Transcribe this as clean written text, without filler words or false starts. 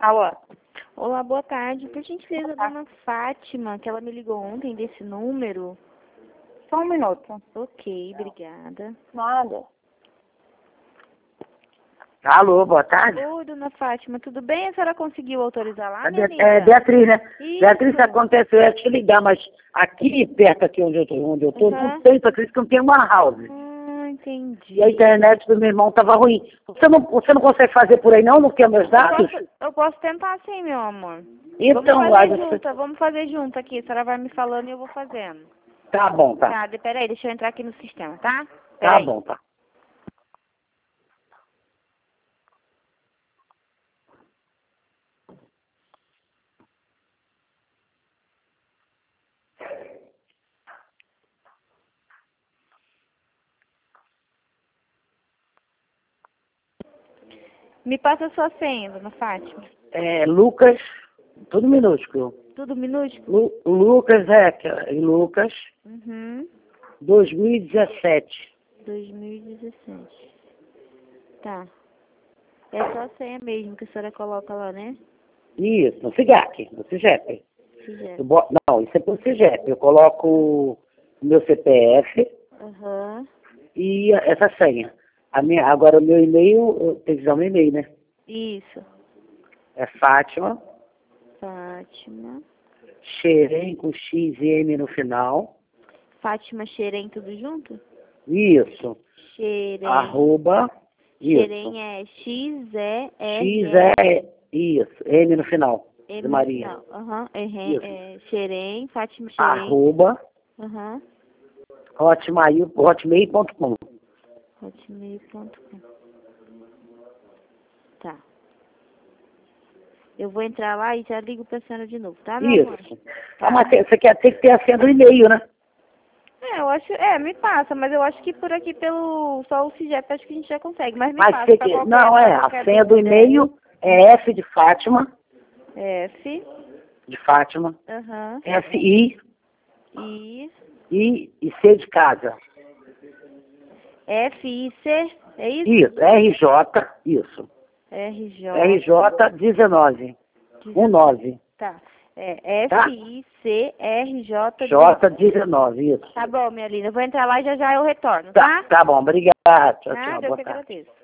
Alô? Olá, boa tarde. Por gentileza, dona Fátima, que ela me ligou ontem desse número. Só um minuto. Ok, obrigada. Nada. Alô, boa tarde. Oi, dona Fátima, tudo bem? A senhora conseguiu autorizar lá, É minha Beatriz, né? Isso. Beatriz, aconteceu, eu ia te ligar, mas aqui perto aqui onde eu tô, não tem, tu acredita que não tem uma house. Entendi. E a internet do meu irmão tava ruim. Você não consegue fazer por aí não? Não quer meus dados? Eu posso tentar sim, meu amor. Então, Vamos fazer junto aqui. A senhora vai me falando e eu vou fazendo. Tá bom, tá. Tá, peraí, deixa eu entrar aqui no sistema, tá? Tá Peraí. bom, tá. Me passa a sua senha, dona Fátima. Lucas, tudo minúsculo. Tudo minúsculo? Lucas, Lucas, Uhum. 2017. 2017. Tá. É só a senha mesmo que a senhora coloca lá, né? Isso, no CIGAC, no CIGEP. Fizer. Não, isso é pro CIGEP. Eu coloco o meu CPF Aham. e essa senha. Agora o meu e-mail, tem que usar o meu e-mail, né? Isso. É Fátima, Fátima. Xerém com X e M no final. Fátima Xerém, tudo junto? Isso. Xerém. Arroba. Isso. Xerém é X-E-R. Isso. M no final. M De no Maria. final. Aham. Isso. Xerém, Fátima Xerém. Arroba. Aham. Hotmail.com. Hotmail.com. Tá. Eu vou entrar lá e já ligo pra senhora de novo, tá, meu amor? Isso. Tá. Mas você quer ter que ter a senha do e-mail, né? Eu acho, me passa, mas eu acho que por aqui só o CIGEP acho que a gente já consegue, mas me Mas passa você pra qualquer, não, pra a qualquer senha do dúvida. e-mail é F de Fátima, F, aham, F-I, I, e C de casa. F-I-C, é isso? Isso, RJ, isso. RJ, RJ 19, 19. tá, F-I-C-R-J, J 19, isso. Tá bom, minha linda, eu vou entrar lá e já já eu retorno, tá? Tá bom, obrigado. Tchau, tchau, Nada, eu boa que tarde. agradeço.